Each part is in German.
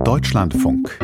Deutschlandfunk.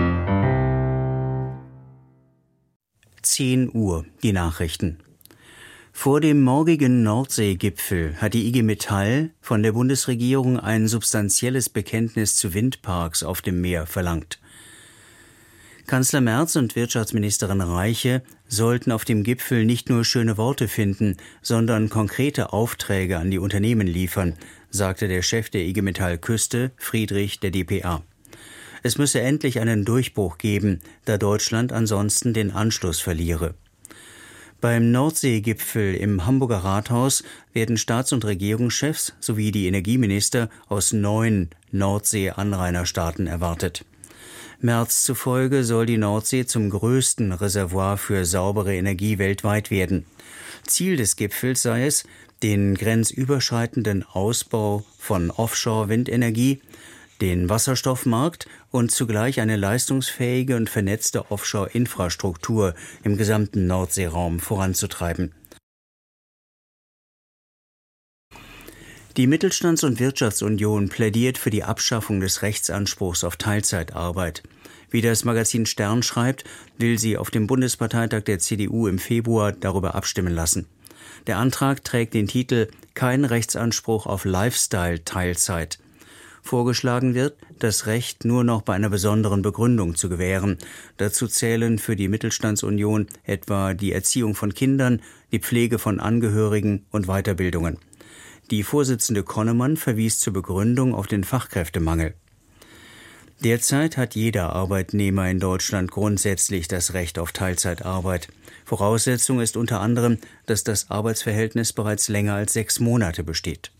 10 Uhr, die Nachrichten. Vor dem morgigen Nordseegipfel hat die IG Metall von der Bundesregierung ein substanzielles Bekenntnis zu Windparks auf dem Meer verlangt. Kanzler Merz und Wirtschaftsministerin Reiche sollten auf dem Gipfel nicht nur schöne Worte finden, sondern konkrete Aufträge an die Unternehmen liefern, sagte der Chef der IG Metall Küste, Friedrich, der dpa. Es müsse endlich einen Durchbruch geben, da Deutschland ansonsten den Anschluss verliere. Beim Nordseegipfel im Hamburger Rathaus werden Staats- und Regierungschefs sowie die Energieminister aus 9 Nordsee-Anrainerstaaten erwartet. Merz zufolge soll die Nordsee zum größten Reservoir für saubere Energie weltweit werden. Ziel des Gipfels sei es, den grenzüberschreitenden Ausbau von Offshore-Windenergie, den Wasserstoffmarkt und zugleich eine leistungsfähige und vernetzte Offshore-Infrastruktur im gesamten Nordseeraum voranzutreiben. Die Mittelstands- und Wirtschaftsunion plädiert für die Abschaffung des Rechtsanspruchs auf Teilzeitarbeit. Wie das Magazin Stern schreibt, will sie auf dem Bundesparteitag der CDU im Februar darüber abstimmen lassen. Der Antrag trägt den Titel »Kein Rechtsanspruch auf Lifestyle-Teilzeit«. Vorgeschlagen wird, das Recht nur noch bei einer besonderen Begründung zu gewähren. Dazu zählen für die Mittelstandsunion etwa die Erziehung von Kindern, die Pflege von Angehörigen und Weiterbildungen. Die Vorsitzende Konnemann verwies zur Begründung auf den Fachkräftemangel. Derzeit hat jeder Arbeitnehmer in Deutschland grundsätzlich das Recht auf Teilzeitarbeit. Voraussetzung ist unter anderem, dass das Arbeitsverhältnis bereits länger als 6 Monate besteht.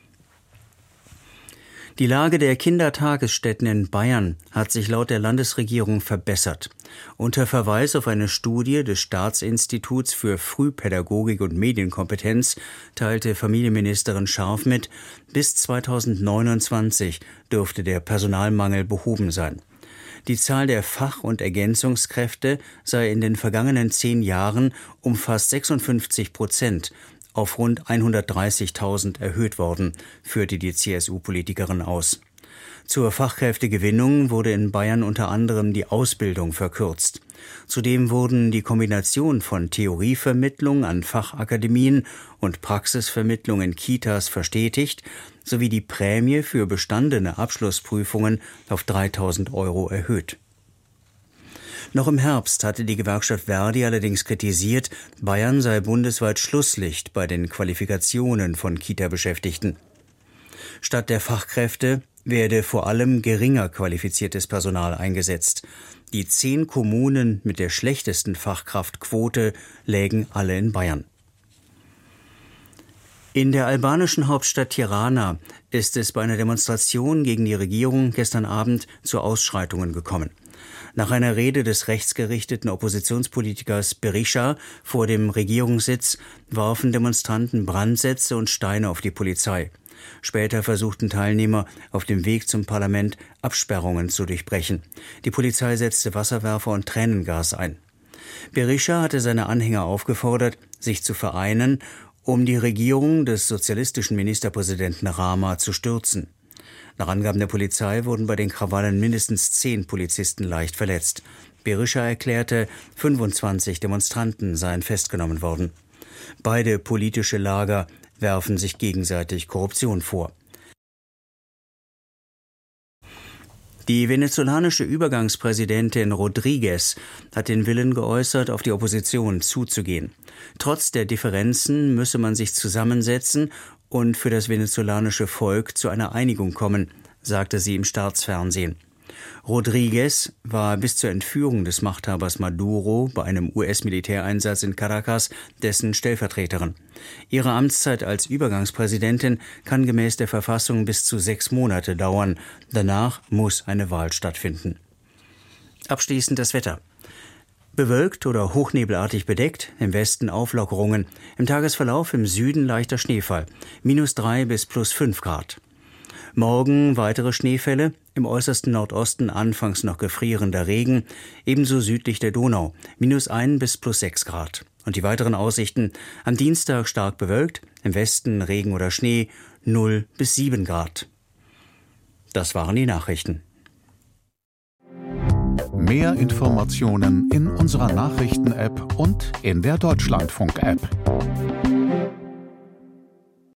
Die Lage der Kindertagesstätten in Bayern hat sich laut der Landesregierung verbessert. Unter Verweis auf eine Studie des Staatsinstituts für Frühpädagogik und Medienkompetenz teilte Familienministerin Scharf mit, bis 2029 dürfte der Personalmangel behoben sein. Die Zahl der Fach- und Ergänzungskräfte sei in den vergangenen 10 Jahren um fast 56% auf rund 130.000 erhöht worden, führte die CSU-Politikerin aus. Zur Fachkräftegewinnung wurde in Bayern unter anderem die Ausbildung verkürzt. Zudem wurden die Kombination von Theorievermittlung an Fachakademien und Praxisvermittlung in Kitas verstetigt, sowie die Prämie für bestandene Abschlussprüfungen auf 3.000 € erhöht. Noch im Herbst hatte die Gewerkschaft Verdi allerdings kritisiert, Bayern sei bundesweit Schlusslicht bei den Qualifikationen von Kita-Beschäftigten. Statt der Fachkräfte werde vor allem geringer qualifiziertes Personal eingesetzt. Die 10 Kommunen mit der schlechtesten Fachkraftquote lägen alle in Bayern. In der albanischen Hauptstadt Tirana ist es bei einer Demonstration gegen die Regierung gestern Abend zu Ausschreitungen gekommen. Nach einer Rede des rechtsgerichteten Oppositionspolitikers Berisha vor dem Regierungssitz warfen Demonstranten Brandsätze und Steine auf die Polizei. Später versuchten Teilnehmer auf dem Weg zum Parlament Absperrungen zu durchbrechen. Die Polizei setzte Wasserwerfer und Tränengas ein. Berisha hatte seine Anhänger aufgefordert, sich zu vereinen, um die Regierung des sozialistischen Ministerpräsidenten Rama zu stürzen. Nach Angaben der Polizei wurden bei den Krawallen mindestens 10 Polizisten leicht verletzt. Berisha erklärte, 25 Demonstranten seien festgenommen worden. Beide politische Lager werfen sich gegenseitig Korruption vor. Die venezolanische Übergangspräsidentin Rodríguez hat den Willen geäußert, auf die Opposition zuzugehen. Trotz der Differenzen müsse man sich zusammensetzen und für das venezolanische Volk zu einer Einigung kommen, sagte sie im Staatsfernsehen. Rodríguez war bis zur Entführung des Machthabers Maduro bei einem US-Militäreinsatz in Caracas dessen Stellvertreterin. Ihre Amtszeit als Übergangspräsidentin kann gemäß der Verfassung bis zu 6 Monate dauern. Danach muss eine Wahl stattfinden. Abschließend das Wetter. Bewölkt oder hochnebelartig bedeckt, im Westen Auflockerungen, im Tagesverlauf im Süden leichter Schneefall, -3 bis +5 Grad. Morgen weitere Schneefälle, im äußersten Nordosten anfangs noch gefrierender Regen, ebenso südlich der Donau, -1 bis +6 Grad. Und die weiteren Aussichten: am Dienstag stark bewölkt, im Westen Regen oder Schnee, 0 bis 7 Grad. Das waren die Nachrichten. Mehr Informationen in unserer Nachrichten-App und in der Deutschlandfunk-App.